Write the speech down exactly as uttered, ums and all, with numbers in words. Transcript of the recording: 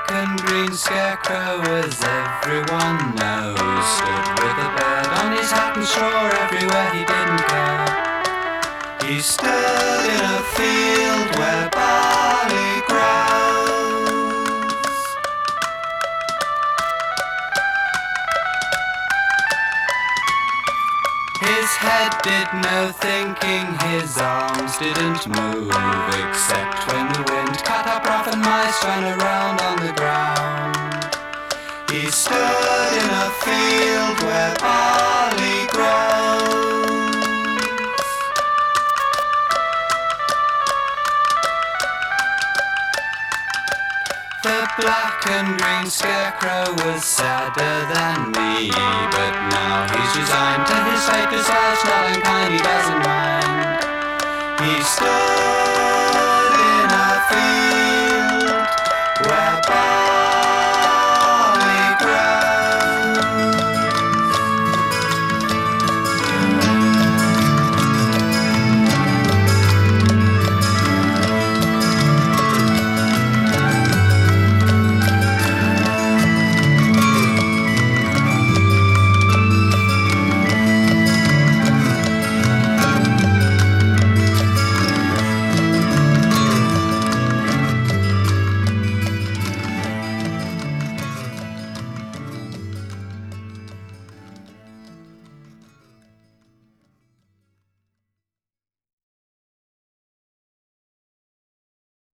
black and green scarecrow, as everyone knows, stood with a bird on his hat and straw everywhere he didn't care. He stood in a field where barley grows. His head did no thinking, his arms didn't move, except when the wind cut up rough and mice ran around on the ground. He stood in a field where barley grows. The black and green scarecrow was sadder than me, but now he's resigned to his fate, his life's not unkind, he doesn't mind. He stood in a field where barley